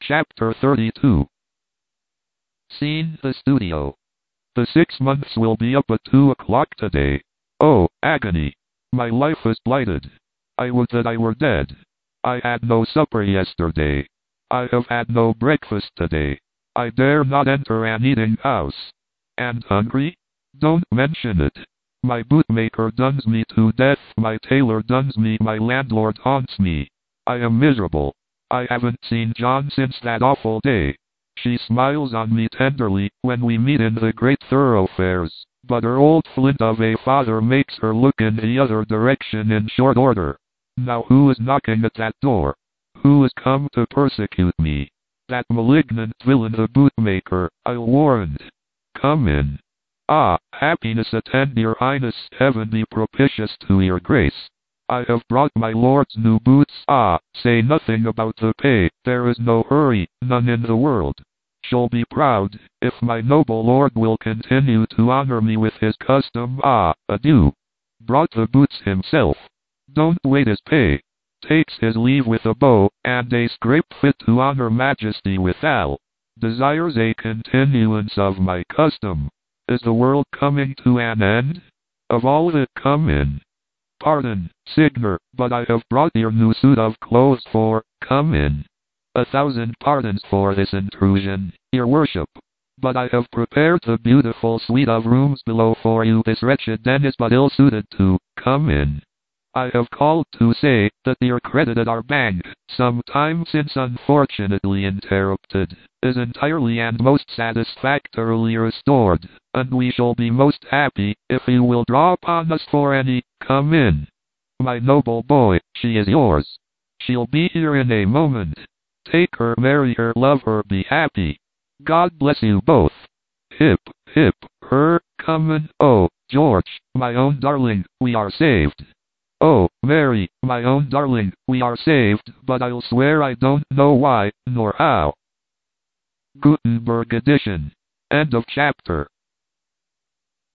Chapter 32. Scene: the studio. The 6 months will be up at 2 o'clock today. Oh, agony! My life is blighted. I would that I were dead. I had no supper yesterday. I have had no breakfast today. I dare not enter an eating house. And hungry? Don't mention it. My bootmaker duns me to death, my tailor duns me, my landlord haunts me. I am miserable. I haven't seen John since that awful day. She smiles on me tenderly when we meet in the great thoroughfares, but her old flint of a father makes her look in the other direction in short order. Now who is knocking at that door? Who is come to persecute me? That malignant villain the bootmaker, I'll warrant. Come in. Ah, happiness attend your highness, heaven be propitious to your grace. I have brought my lord's new boots. Ah, say nothing about the pay, there is no hurry, none in the world. Shall be proud, if my noble lord will continue to honor me with his custom. Ah, adieu. Brought the boots himself. Don't wait his pay. Takes his leave with a bow, and a scrape fit to honor majesty withal. Desires a continuance of my custom. Is the world coming to an end? Of all that come in. Pardon, Signer, but I have brought your new suit of clothes for, come in. 1,000 pardons for this intrusion, your worship. But I have prepared the beautiful suite of rooms below for you. This wretched den is but ill-suited to, come in. I have called to say that your credit at our bank, some time since unfortunately interrupted, is entirely and most satisfactorily restored, and we shall be most happy if you will draw upon us for any. Come in. My noble boy, she is yours. She'll be here in a moment. Take her, marry her, love her, be happy. God bless you both. Hip, hip, her, comin'. Oh, George, my own darling, we are saved. Oh, Mary, my own darling, we are saved, but I'll swear I don't know why, nor how. Gutenberg edition. End of chapter.